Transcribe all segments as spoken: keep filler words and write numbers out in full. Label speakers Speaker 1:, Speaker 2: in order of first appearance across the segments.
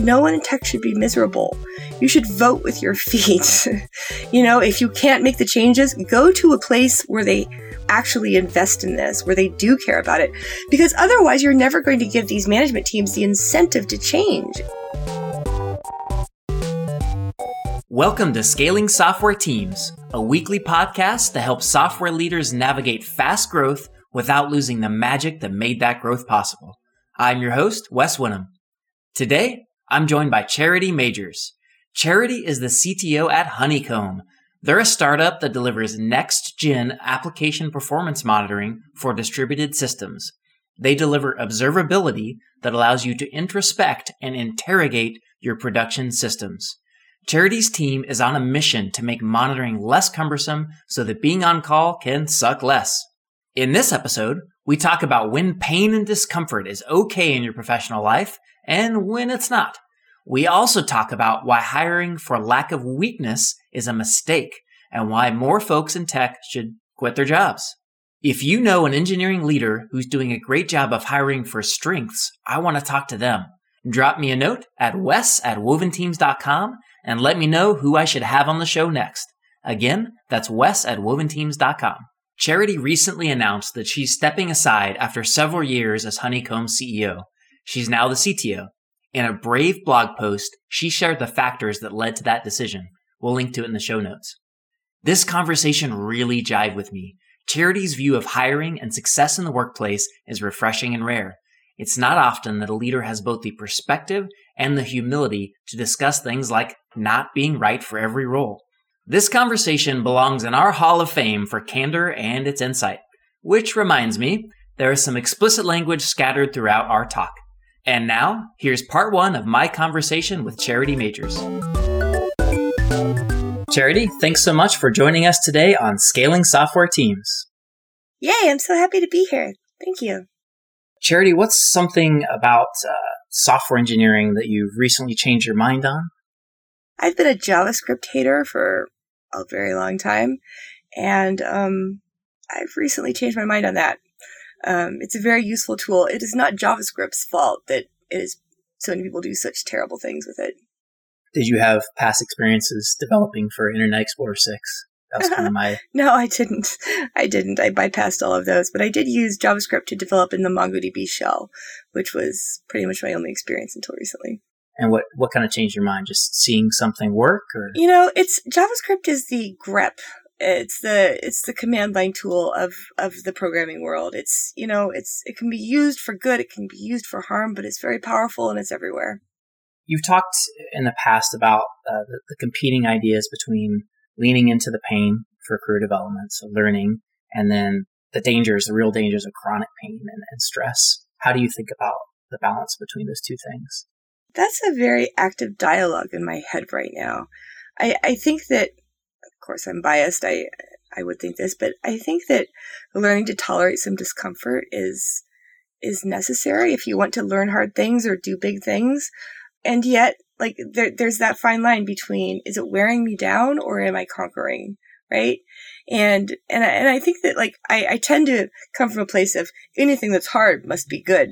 Speaker 1: no one in tech should be miserable. You should vote with your feet. You know, if you can't make the changes, go to a place where they actually invest in this, where they do care about it. Because otherwise, you're never going to give these management teams the incentive to change.
Speaker 2: Welcome to Scaling Software Teams, a weekly podcast that helps software leaders navigate fast growth without losing the magic that made that growth possible. I'm your host, Wes Winham. Today, I'm joined by Charity Majors. Charity is the C T O at Honeycomb. They're a startup that delivers next-gen application performance monitoring for distributed systems. They deliver observability that allows you to introspect and interrogate your production systems. Charity's team is on a mission to make monitoring less cumbersome so that being on call can suck less. In this episode, we talk about when pain and discomfort is okay in your professional life and when it's not. We also talk about why hiring for lack of weakness is a mistake and why more folks in tech should quit their jobs. If you know an engineering leader who's doing a great job of hiring for strengths, I want to talk to them. Drop me a note at wes at woven teams dot com and let me know who I should have on the show next. Again, that's wes at woven teams dot com. Charity recently announced that she's stepping aside after several years as Honeycomb's C E O. She's now the C T O. In a brave blog post, she shared the factors that led to that decision. We'll link to it in the show notes. This conversation really jived with me. Charity's view of hiring and success in the workplace is refreshing and rare. It's not often that a leader has both the perspective and the humility to discuss things like not being right for every role. This conversation belongs in our Hall of Fame for candor and its insight. Which reminds me, there is some explicit language scattered throughout our talk. And now, here's part one of my conversation with Charity Majors. Charity, thanks so much for joining us today on Scaling Software Teams.
Speaker 1: Yay, I'm so happy to be here. Thank you.
Speaker 2: Charity, what's something about uh, software engineering that you've recently changed your mind on?
Speaker 1: I've been a JavaScript hater for a very long time, and um, I've recently changed my mind on that. Um, it's a very useful tool. It is not JavaScript's fault that it is so many people do such terrible things with it.
Speaker 2: Did you have past experiences developing for Internet Explorer six? That was kind of my...
Speaker 1: No, I didn't. I didn't. I bypassed all of those. But I did use JavaScript to develop in the MongoDB shell, which was pretty much my only experience until recently.
Speaker 2: And what, what kind of changed your mind? Just seeing something work? Or
Speaker 1: You know, it's JavaScript is the grep. It's the it's the command line tool of, of the programming world. It's, you know, it's it can be used for good, it can be used for harm, but it's very powerful and it's everywhere.
Speaker 2: You've talked in the past about uh, the, the competing ideas between leaning into the pain for career development, so learning, and then the dangers, the real dangers of chronic pain and, and stress. How do you think about the balance between those two things?
Speaker 1: That's a very active dialogue in my head right now. I, I think that, of course, I'm biased. I I would think this, but I think that learning to tolerate some discomfort is is necessary if you want to learn hard things or do big things. And yet, like, there, there's that fine line between, is it wearing me down or am I conquering, right? And and I, and I think that, like, I, I tend to come from a place of anything that's hard must be good,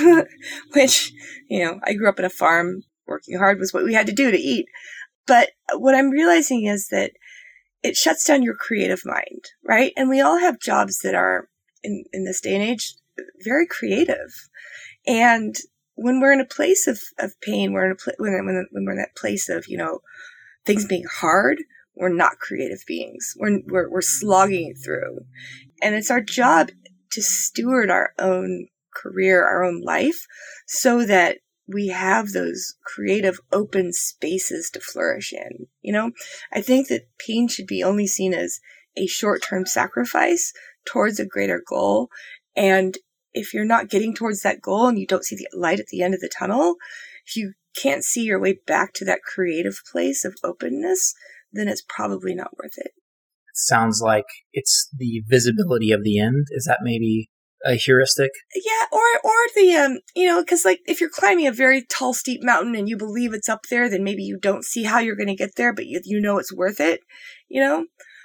Speaker 1: which, you know, I grew up in a farm. Working hard was what we had to do to eat. But what I'm realizing is that it shuts down your creative mind, right? And we all have jobs that are, in, in this day and age, very creative. And when we're in a place of, of pain, we're in a pl- when, when, when we're in that place of, you know, things being hard, we're not creative beings. We're, we're, we're slogging it through. And it's our job to steward our own career, our own life, so that we have those creative open spaces to flourish in. You know, I think that pain should be only seen as a short-term sacrifice towards a greater goal. And if you're not getting towards that goal and you don't see the light at the end of the tunnel, if you can't see your way back to that creative place of openness, then it's probably not worth it.
Speaker 2: It sounds like it's the visibility of the end. Is that maybe a heuristic?
Speaker 1: Yeah, or or the, um, you know, because, like, if you're climbing a very tall, steep mountain and you believe it's up there, then maybe you don't see how you're going to get there, but you, you know it's worth it, you know?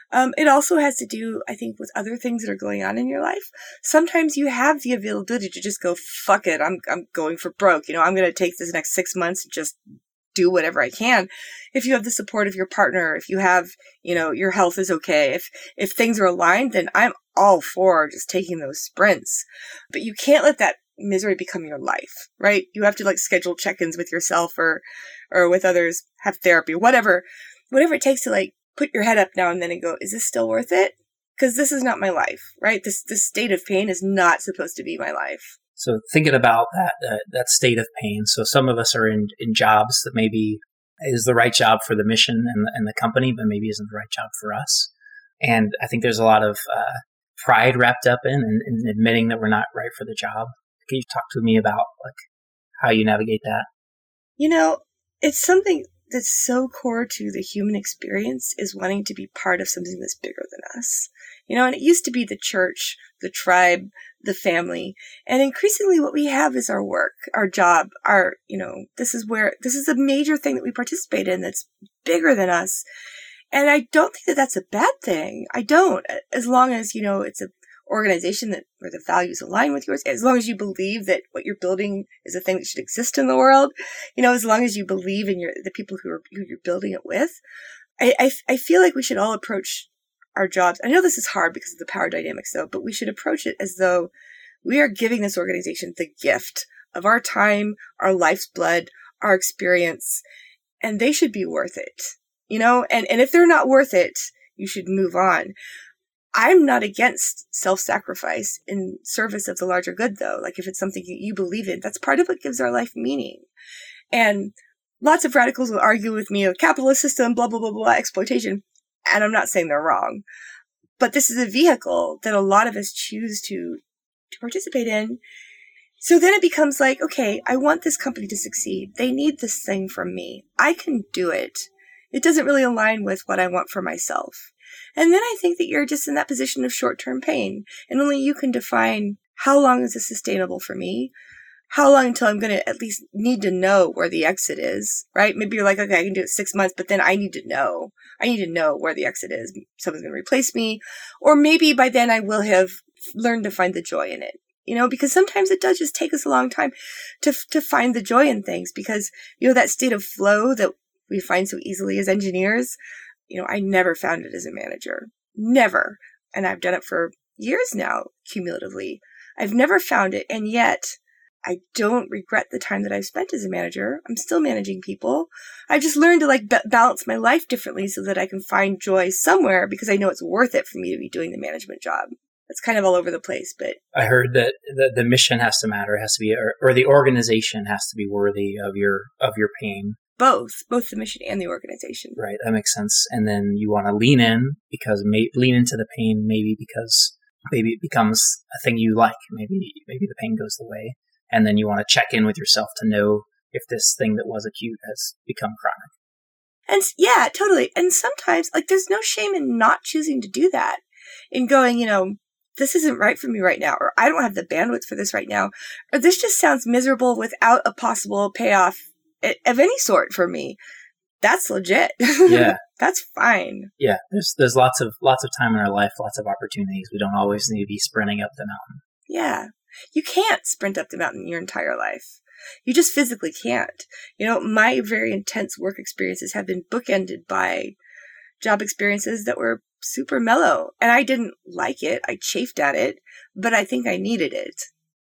Speaker 1: Um, it also has to do, I think, with other things that are going on in your life. Sometimes you have the availability to just go, fuck it, I'm I'm going for broke. You know, I'm going to take this next six months and just do whatever I can. If you have the support of your partner, if you have, you know, your health is okay, if if things are aligned, then I'm all for just taking those sprints. But you can't let that misery become your life, right? You have to like schedule check-ins with yourself or or with others, have therapy, whatever, whatever it takes to like put your head up now and then and go, is this still worth it? Because this is not my life, right? This this state of pain is not supposed to be my life.
Speaker 2: So thinking about that uh, that state of pain. So some of us are in, in jobs that maybe is the right job for the mission and, and the company, but maybe isn't the right job for us. And I think there's a lot of uh, pride wrapped up in, in in admitting that we're not right for the job. Can you talk to me about like how you navigate that?
Speaker 1: You know, it's something that's so core to the human experience is wanting to be part of something that's bigger than us. You know, and it used to be the church, the tribe, the family. And increasingly what we have is our work, our job, our, you know, this is where, this is a major thing that we participate in that's bigger than us. And I don't think that that's a bad thing. I don't, as long as, you know, it's a organization that where the values align with yours, as long as you believe that what you're building is a thing that should exist in the world, you know, as long as you believe in your the people who are who you're building it with. I, I I feel like we should all approach our jobs. I know this is hard because of the power dynamics though, but we should approach it as though we are giving this organization the gift of our time, our life's blood, our experience, and they should be worth it. You know, and, and if they're not worth it, you should move on. I'm not against self-sacrifice in service of the larger good, though. Like if it's something you believe in, that's part of what gives our life meaning. And lots of radicals will argue with me, a capitalist system, blah, blah, blah, blah, exploitation. And I'm not saying they're wrong. But this is a vehicle that a lot of us choose to, to participate in. So then it becomes like, okay, I want this company to succeed. They need this thing from me. I can do it. It doesn't really align with what I want for myself. And then I think that you're just in that position of short-term pain. And only you can define how long is this sustainable for me? How long until I'm going to at least need to know where the exit is, right? Maybe you're like, okay, I can do it six months, but then I need to know. I need to know where the exit is. Someone's going to replace me. Or maybe by then I will have learned to find the joy in it. You know, because sometimes it does just take us a long time to to find the joy in things because, you know, that state of flow that we find so easily as engineers, you know, I never found it as a manager. Never. And I've done it for years now, cumulatively. I've never found it. And yet I don't regret the time that I've spent as a manager. I'm still managing people. I've just learned to like b- balance my life differently so that I can find joy somewhere because I know it's worth it for me to be doing the management job. It's kind of all over the place, but
Speaker 2: I heard that the, the mission has to matter, has to be, or, or the organization has to be worthy of your, of your pain.
Speaker 1: Both, both the mission and the organization.
Speaker 2: Right. That makes sense. And then you want to lean in because may, lean into the pain, maybe because maybe it becomes a thing you like. Maybe, maybe the pain goes away. And then you want to check in with yourself to know if this thing that was acute has become chronic.
Speaker 1: And yeah, totally. And sometimes like there's no shame in not choosing to do that, in going, you know, this isn't right for me right now, or I don't have the bandwidth for this right now, or this just sounds miserable without a possible payoff of any sort for me. That's legit.
Speaker 2: Yeah.
Speaker 1: That's fine.
Speaker 2: Yeah. There's, there's lots of, lots of time in our life, lots of opportunities. We don't always need to be sprinting up the mountain.
Speaker 1: Yeah. You can't sprint up the mountain your entire life. You just physically can't. You know, my very intense work experiences have been bookended by job experiences that were super mellow. And I didn't like it. I chafed at it, but I think I needed it.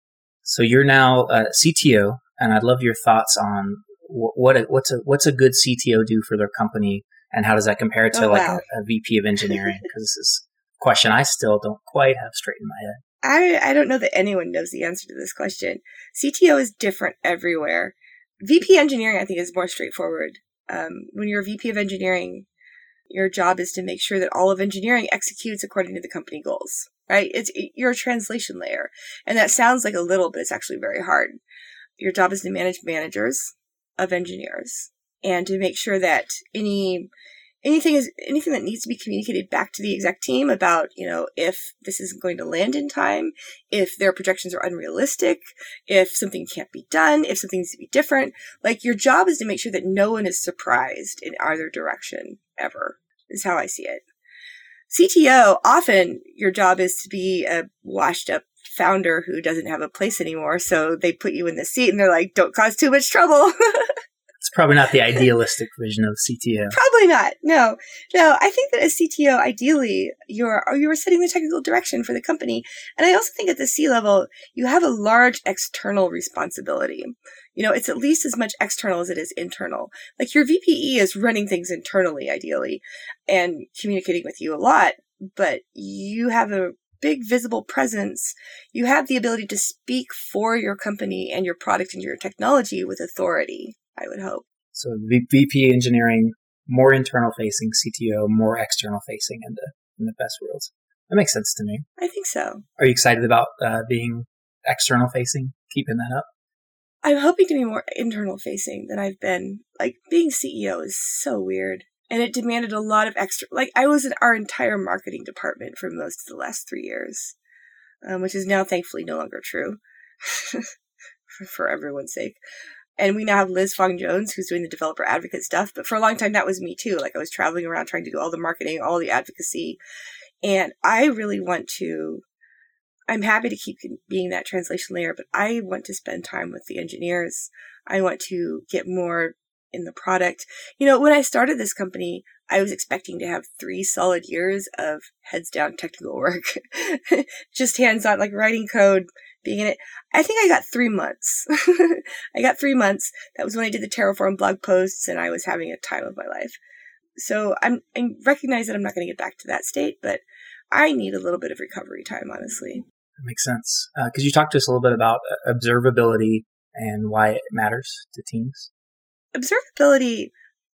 Speaker 2: So you're now a C T O, and I'd love your thoughts on what a, what's a what's a good C T O do for their company, and how does that compare to
Speaker 1: oh,
Speaker 2: like
Speaker 1: wow.
Speaker 2: a, a V P of engineering? Because this is a question I still don't quite have straight in my head.
Speaker 1: I, I don't know that anyone knows the answer to this question. C T O is different everywhere. V P engineering, I think, is more straightforward. Um, when you're a V P of engineering, your job is to make sure that all of engineering executes according to the company goals, right? It's it, you're a translation layer. And that sounds like a little, but it's actually very hard. Your job is to manage managers of engineers and to make sure that any anything is anything that needs to be communicated back to the exec team about, you know, if this isn't going to land in time, if their projections are unrealistic, if something can't be done, if something needs to be different. Like, your job is to make sure that no one is surprised in either direction ever, is how I see it. C T O, often your job is to be a washed up founder who doesn't have a place anymore. So they put you in the seat and they're like, don't cause too much trouble.
Speaker 2: It's probably not the idealistic vision of C T O.
Speaker 1: Probably not. No, no. I think that as C T O, ideally, you're you are setting the technical direction for the company. And I also think at the C level, you have a large external responsibility. You know, it's at least as much external as it is internal. Like your V P E is running things internally, ideally, and communicating with you a lot. But you have a big visible presence. You have the ability to speak for your company and your product and your technology with authority, I would hope.
Speaker 2: So V P engineering, more internal facing, C T O, more external facing in the, in the best worlds. That makes sense to me.
Speaker 1: I think so.
Speaker 2: Are you excited about uh, being external facing, keeping that up?
Speaker 1: I'm hoping to be more internal facing than I've been. Like, being C E O is so weird. And it demanded a lot of extra, like I was in our entire marketing department for most of the last three years, um, which is now thankfully no longer true for, for everyone's sake. And we now have Liz Fong-Jones, who's doing the developer advocate stuff. But for a long time, that was me too. Like I was traveling around trying to do all the marketing, all the advocacy. And I really want to, I'm happy to keep being that translation layer, but I want to spend time with the engineers. I want to get more in the product. You know, when I started this company, I was expecting to have three solid years of heads down technical work, just hands on, like writing code, being in it. I think I got three months. I got three months. That was when I did the Terraform blog posts and I was having a time of my life. So I'm, I recognize that I'm not going to get back to that state, but I need a little bit of recovery time, honestly.
Speaker 2: That makes sense. Uh, could you talk to us a little bit about observability and why it matters to teams?
Speaker 1: Observability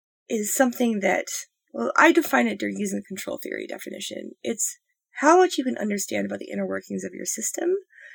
Speaker 1: is something that, well, I define it during using the control theory definition. It's how much you can understand about the inner workings of your system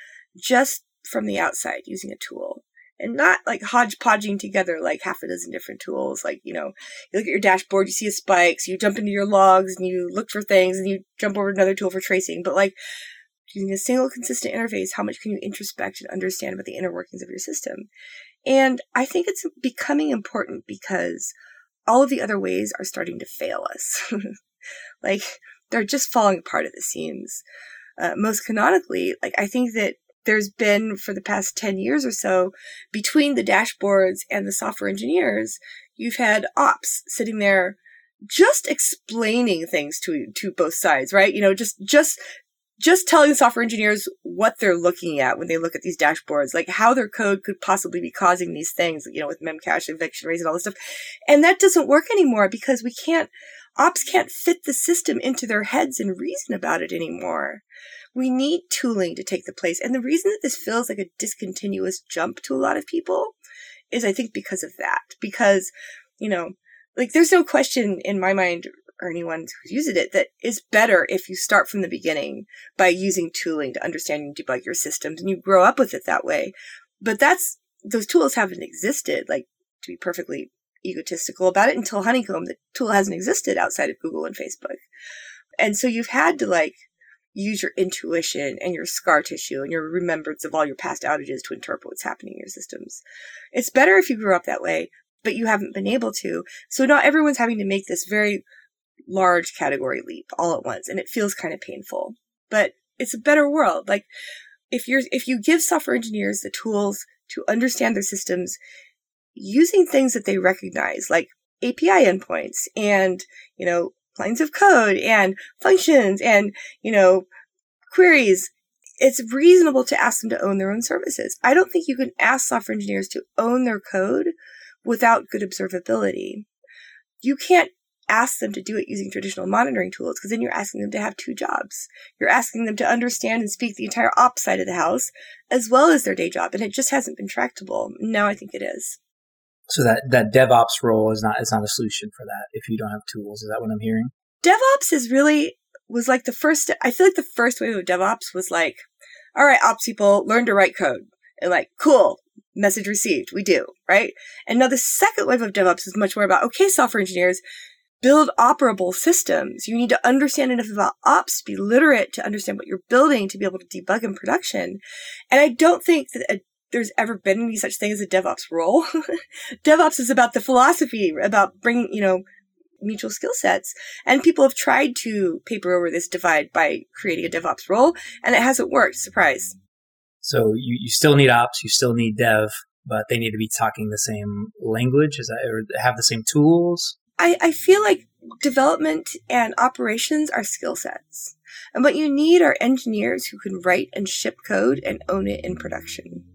Speaker 1: just from the outside using a tool. And not like hodgepodging together like half a dozen different tools. Like, you know, you look at your dashboard, you see a spike, so you jump into your logs and you look for things and you jump over to another tool for tracing. But like using a single consistent interface, how much can you introspect and understand about the inner workings of your system? And I think it's becoming important because all of the other ways are starting to fail us. Like, they're just falling apart at the seams. Uh, most canonically, like, I think that there's been, for the past ten years or so, between the dashboards and the software engineers, you've had ops sitting there just explaining things to to both sides, right? You know, just just just telling software engineers what they're looking at when they look at these dashboards, like how their code could possibly be causing these things, you know, with memcache, eviction rates, and all this stuff. And that doesn't work anymore because we can't, ops can't fit the system into their heads and reason about it anymore. We need tooling to take the place. And the reason that this feels like a discontinuous jump to a lot of people is, I think, because of that. Because, you know, like there's no question in my mind, or anyone who's using it, that is better if you start from the beginning by using tooling to understand and debug your systems and you grow up with it that way. But that's, those tools haven't existed, like, to be perfectly egotistical about it, until Honeycomb. The tool hasn't existed outside of Google and Facebook. And so you've had to, like, use your intuition and your scar tissue and your remembrance of all your past outages to interpret what's happening in your systems. It's better if you grew up that way, but you haven't been able to. So not everyone's having to make this very large category leap all at once, and it feels kind of painful. But it's a better world. Like, if you're if you give software engineers the tools to understand their systems using things that they recognize, like A P I endpoints and, you know, lines of code and functions and, you know, queries, it's reasonable to ask them to own their own services. I don't think you can ask software engineers to own their code without good observability. You can't ask them to do it using traditional monitoring tools, because then you're asking them to have two jobs. You're asking them to understand and speak the entire ops side of the house as well as their day job, and it just hasn't been tractable. Now I think it is.
Speaker 2: So that, that DevOps role is not, is not a solution for that if you don't have tools. Is that what I'm hearing?
Speaker 1: DevOps is really, was like the first, I feel like the first wave of DevOps was like, all right, ops people, learn to write code. And like, cool, message received, we do, right? And now the second wave of DevOps is much more about, okay, software engineers, build operable systems. You need to understand enough about ops, be literate to understand what you're building, to be able to debug in production. And I don't think that a, there's ever been any such thing as a DevOps role. DevOps is about the philosophy, about bringing, you know, mutual skill sets. And people have tried to paper over this divide by creating a DevOps role, and it hasn't worked. Surprise.
Speaker 2: So you, you still need ops, you still need dev, but they need to be talking the same language, is that, or have the same tools?
Speaker 1: I, I feel like development and operations are skill sets. And what you need are engineers who can write and ship code and own it in production.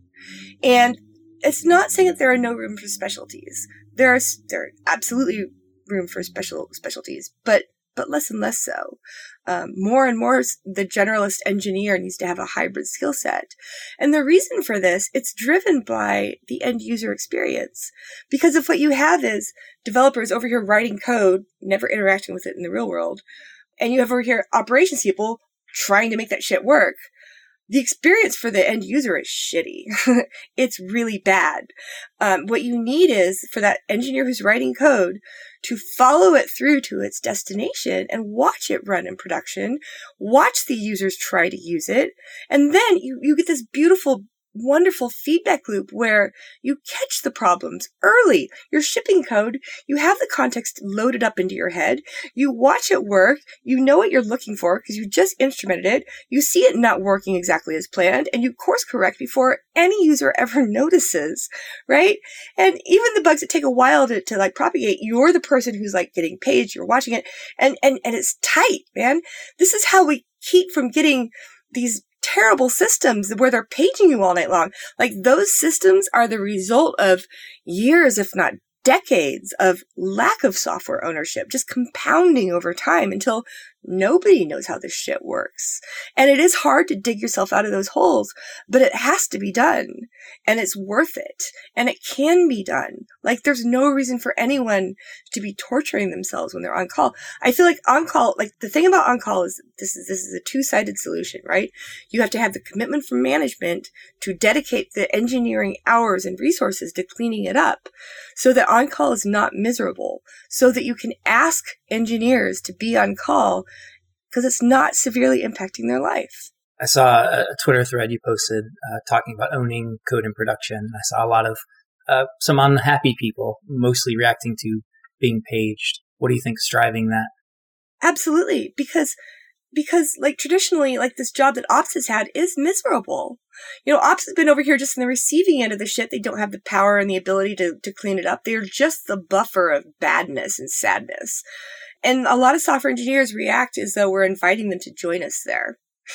Speaker 1: And it's not saying that there are no room for specialties. There are, there are absolutely room for special specialties, but but less and less so. Um, more and more, the generalist engineer needs to have a hybrid skill set. And the reason for this, it's driven by the end user experience. Because if what you have is developers over here writing code, never interacting with it in the real world, and you have over here operations people trying to make that shit work, the experience for the end user is shitty. It's really bad. Um, what you need is for that engineer who's writing code to follow it through to its destination and watch it run in production, watch the users try to use it, and then you, you get this beautiful, wonderful feedback loop where you catch the problems early. You're shipping code, you have the context loaded up into your head, you watch it work, you know what you're looking for because you just instrumented it, you see it not working exactly as planned, and you course correct before any user ever notices, right? And even the bugs that take a while to, to like propagate, you're the person who's like getting paged, you're watching it, and, and, and it's tight, man. This is how we keep from getting these terrible systems where they're paging you all night long. Like, those systems are the result of years, if not decades, of lack of software ownership, just compounding over time until nobody knows how this shit works. And it is hard to dig yourself out of those holes, but it has to be done. And it's worth it. And it can be done. Like, there's no reason for anyone to be torturing themselves when they're on call. I feel like on call, like, the thing about on call is this is, this is a two-sided solution, right? You have to have the commitment from management to dedicate the engineering hours and resources to cleaning it up so that on call is not miserable, so that you can ask engineers to be on call because it's not severely impacting their life.
Speaker 2: I saw a Twitter thread you posted uh, talking about owning code in production. I saw a lot of uh, some unhappy people, mostly reacting to being paged. What do you think is driving that?
Speaker 1: Absolutely, because because like traditionally, like this job that ops has had is miserable. You know, ops has been over here just in the receiving end of the shit. They don't have the power and the ability to to clean it up. They're just the buffer of badness and sadness. And a lot of software engineers react as though we're inviting them to join us there.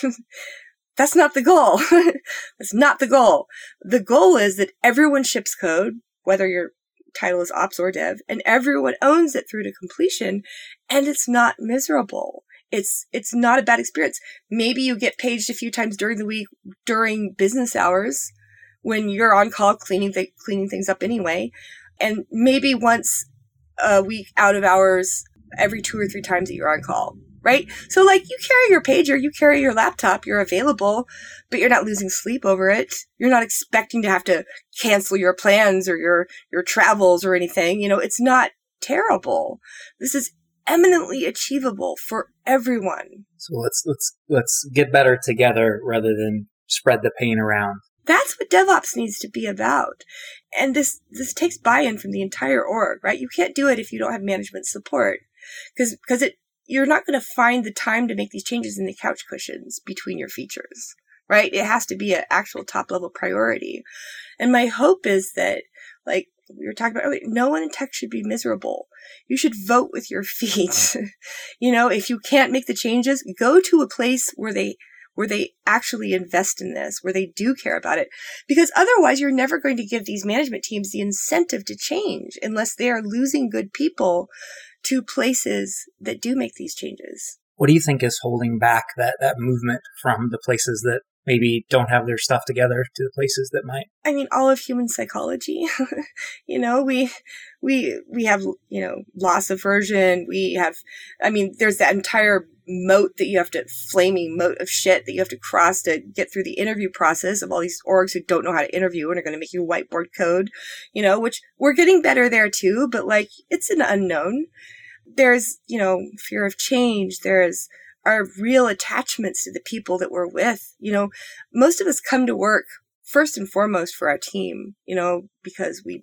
Speaker 1: That's not the goal. That's not the goal. The goal is that everyone ships code, whether your title is ops or dev, and everyone owns it through to completion, and it's not miserable. It's it's not a bad experience. Maybe you get paged a few times during the week during business hours when you're on call cleaning th- cleaning things up anyway, and maybe once a week out of hours every two or three times that you're on call, right? So like you carry your pager, you carry your laptop, you're available, but you're not losing sleep over it. You're not expecting to have to cancel your plans or your, your travels or anything. You know, it's not terrible. This is eminently achievable for everyone.
Speaker 2: So let's, let's, let's get better together rather than spread the pain around.
Speaker 1: That's what DevOps needs to be about. And this, this takes buy-in from the entire org, right? You can't do it if you don't have management support. Because, because it, you're not going to find the time to make these changes in the couch cushions between your features, right? It has to be an actual top level priority. And my hope is that, like we were talking about earlier, no one in tech should be miserable. You should vote with your feet. You know, if you can't make the changes, go to a place where they where they actually invest in this, where they do care about it. Because otherwise, you're never going to give these management teams the incentive to change unless they are losing good people to places that do make these changes.
Speaker 2: What do you think is holding back that, that movement from the places that maybe don't have their stuff together to the places that might?
Speaker 1: I mean, all of human psychology. You know, we, we, we have, you know, loss aversion. We have, I mean, there's that entire moat that you have to, flaming moat of shit that you have to cross to get through the interview process of all these orgs who don't know how to interview and are going to make you whiteboard code, you know, which we're getting better there too, but like, it's an unknown. There's, you know, fear of change. There's our real attachments to the people that we're with. You know, most of us come to work first and foremost for our team, you know, because we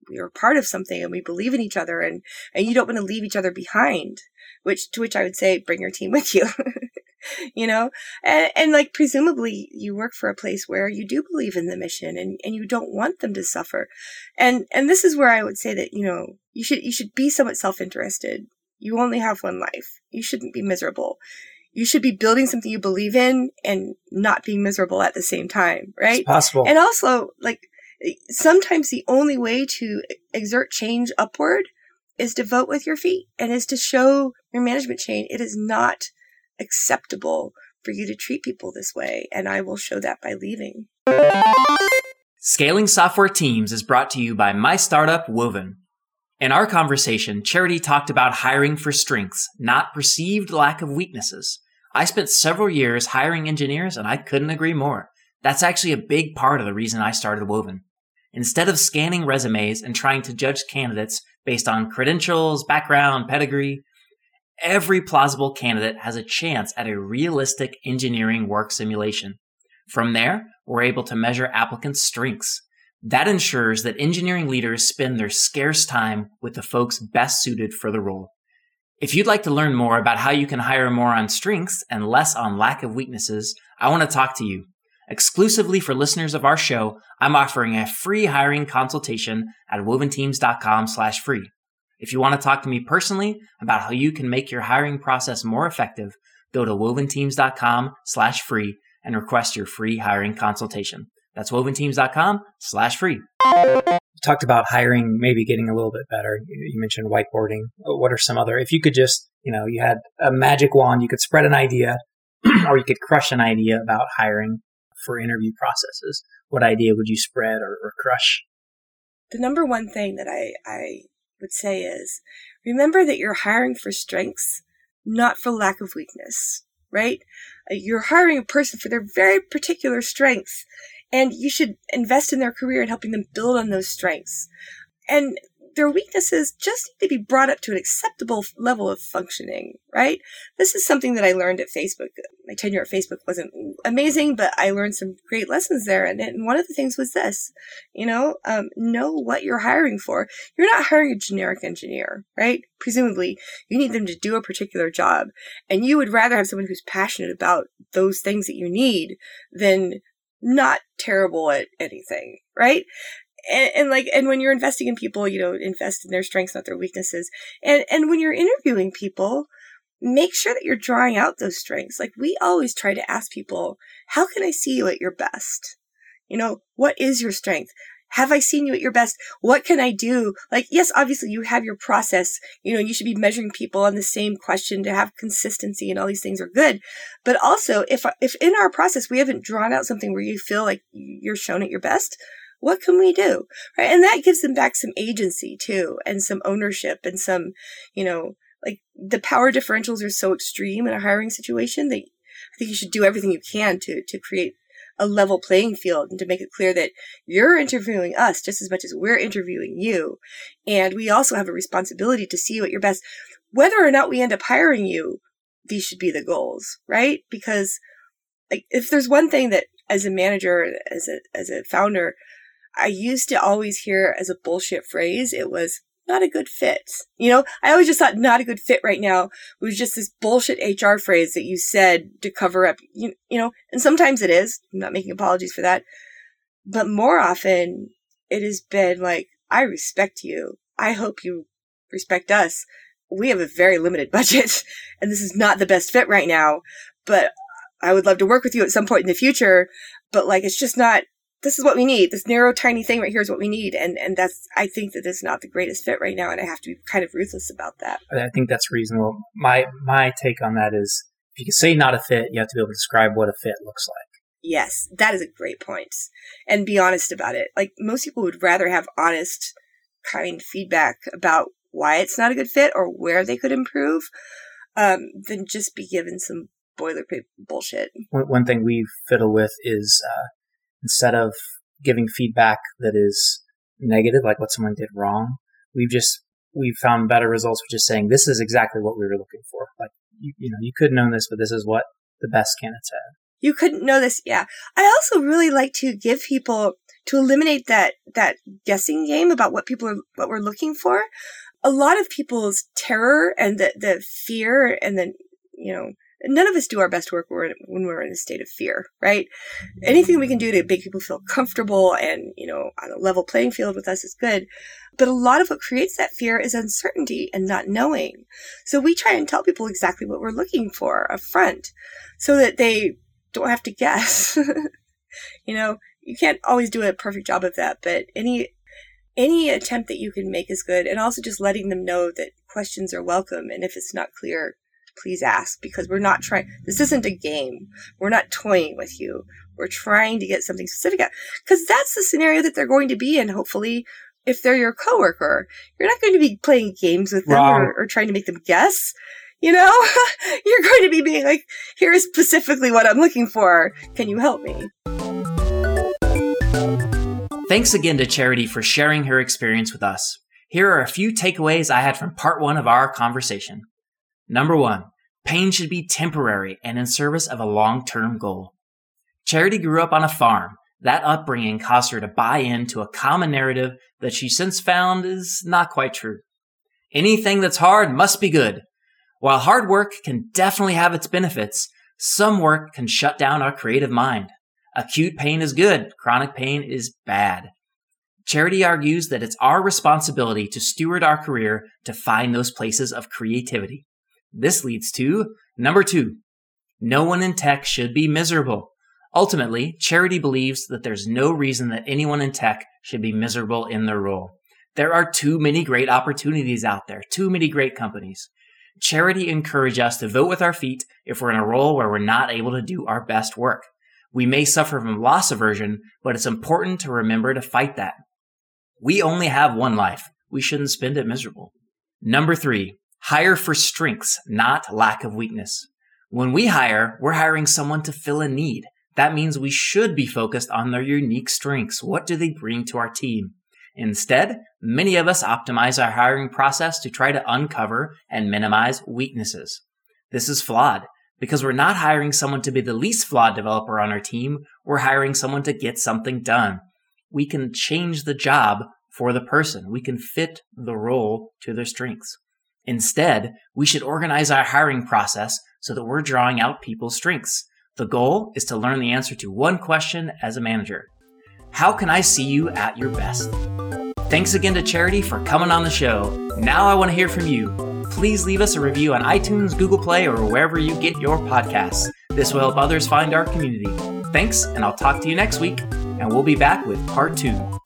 Speaker 1: we are part of something and we believe in each other, and, and you don't want to leave each other behind, which, to which I would say, bring your team with you, you know, and, and like, presumably you work for a place where you do believe in the mission and, and you don't want them to suffer. And, and this is where I would say that, you know, you should, you should be somewhat self-interested. You only have one life. You shouldn't be miserable. You should be building something you believe in and not being miserable at the same time, right?
Speaker 2: It's possible.
Speaker 1: And also, like, sometimes the only way to exert change upward is to vote with your feet and is to show your management chain it is not acceptable for you to treat people this way. And I will show that by leaving.
Speaker 2: Scaling Software Teams is brought to you by my startup, Woven. In our conversation, Charity talked about hiring for strengths, not perceived lack of weaknesses. I spent several years hiring engineers, and I couldn't agree more. That's actually a big part of the reason I started Woven. Instead of scanning resumes and trying to judge candidates based on credentials, background, pedigree, every plausible candidate has a chance at a realistic engineering work simulation. From there, we're able to measure applicants' strengths. That ensures that engineering leaders spend their scarce time with the folks best suited for the role. If you'd like to learn more about how you can hire more on strengths and less on lack of weaknesses, I want to talk to you. Exclusively for listeners of our show, I'm offering a free hiring consultation at woventeams.com slash free. If you want to talk to me personally about how you can make your hiring process more effective, go to woventeams.com slash free and request your free hiring consultation. That's woventeams.com slash free. You talked about hiring maybe getting a little bit better. You mentioned whiteboarding. What are some other, if you could just, you know, you had a magic wand, you could spread an idea or you could crush an idea about hiring for interview processes, what idea would you spread or, or crush?
Speaker 1: The number one thing that I, I would say is remember that you're hiring for strengths, not for lack of weakness, right? You're hiring a person for their very particular strengths. And you should invest in their career and helping them build on those strengths. And their weaknesses just need to be brought up to an acceptable level of functioning, right? This is something that I learned at Facebook. My tenure at Facebook wasn't amazing, but I learned some great lessons there. And, and one of the things was this, you know, um, know what you're hiring for. You're not hiring a generic engineer, right? Presumably, you need them to do a particular job. And you would rather have someone who's passionate about those things that you need than not terrible at anything, right? And, and like, and when you're investing in people, you know, invest in their strengths, not their weaknesses. And, and when you're interviewing people, make sure that you're drawing out those strengths. Like, we always try to ask people, how can I see you at your best? You know, what is your strength? Have I seen you at your best? What can I do? Like, yes, obviously you have your process, you know, you should be measuring people on the same question to have consistency, and all these things are good. But also, if, if in our process we haven't drawn out something where you feel like you're shown at your best, what can we do? Right. And that gives them back some agency too, and some ownership, and some, you know, like, the power differentials are so extreme in a hiring situation that I think you should do everything you can to, to create a level playing field and to make it clear that you're interviewing us just as much as we're interviewing you. And we also have a responsibility to see you at your best. Whether or not we end up hiring you, these should be the goals, right? Because, like, if there's one thing that as a manager, as a, as a founder, I used to always hear as a bullshit phrase, it was not a good fit. You know, I always just thought not a good fit right now was just this bullshit H R phrase that you said to cover up, you, you know, and sometimes it is. I'm not making apologies for that. But more often it has been like, I respect you. I hope you respect us. We have a very limited budget and this is not the best fit right now, but I would love to work with you at some point in the future. But like, it's just not, this is what we need. This narrow, tiny thing right here is what we need. And and that's, I think that it's not the greatest fit right now. And I have to be kind of ruthless about that.
Speaker 3: I think that's reasonable. My my take on that is, if you can say not a fit, you have to be able to describe what a fit looks like.
Speaker 1: Yes, that is a great point. And be honest about it. Like, most people would rather have honest, kind feedback about why it's not a good fit or where they could improve, um, than just be given some boilerplate bullshit.
Speaker 3: One, one thing we fiddle with is, uh, instead of giving feedback that is negative, like what someone did wrong, we've just, we've found better results with just saying, this is exactly what we were looking for. Like, you, you know, you could have known this, but this is what the best candidates had.
Speaker 1: You couldn't know this. Yeah. I also really like to give people to eliminate that, that guessing game about what people are, what we're looking for. A lot of people's terror and the, the fear and the, you know, none of us do our best work when we're in a state of fear, right? Anything we can do to make people feel comfortable and, you know, on a level playing field with us is good. But a lot of what creates that fear is uncertainty and not knowing. So we try and tell people exactly what we're looking for up front so that they don't have to guess. You know, you can't always do a perfect job of that, but any any attempt that you can make is good. And also just letting them know that questions are welcome. And if it's not clear, please ask, because we're not trying, this isn't a game. We're not toying with you. We're trying to get something specific out, because that's the scenario that they're going to be in. Hopefully, if they're your coworker, you're not going to be playing games with them or, or trying to make them guess. You know, you're going to be being like, here is specifically what I'm looking for. Can you help me?
Speaker 2: Thanks again to Charity for sharing her experience with us. Here are a few takeaways I had from part one of our conversation. Number one, pain should be temporary and in service of a long-term goal. Charity grew up on a farm. That upbringing caused her to buy into a common narrative that she since found is not quite true. Anything that's hard must be good. While hard work can definitely have its benefits, some work can shut down our creative mind. Acute pain is good, chronic pain is bad. Charity argues that it's our responsibility to steward our career to find those places of creativity. This leads to number two, no one in tech should be miserable. Ultimately, Charity believes that there's no reason that anyone in tech should be miserable in their role. There are too many great opportunities out there, too many great companies. Charity encourages us to vote with our feet if we're in a role where we're not able to do our best work. We may suffer from loss aversion, but it's important to remember to fight that. We only have one life. We shouldn't spend it miserable. Number three, hire for strengths, not lack of weakness. When we hire, we're hiring someone to fill a need. That means we should be focused on their unique strengths. What do they bring to our team? Instead, many of us optimize our hiring process to try to uncover and minimize weaknesses. This is flawed because we're not hiring someone to be the least flawed developer on our team. We're hiring someone to get something done. We can change the job for the person. We can fit the role to their strengths. Instead, we should organize our hiring process so that we're drawing out people's strengths. The goal is to learn the answer to one question as a manager. How can I see you at your best? Thanks again to Charity for coming on the show. Now I want to hear from you. Please leave us a review on iTunes, Google Play, or wherever you get your podcasts. This will help others find our community. Thanks, and I'll talk to you next week, and we'll be back with part two.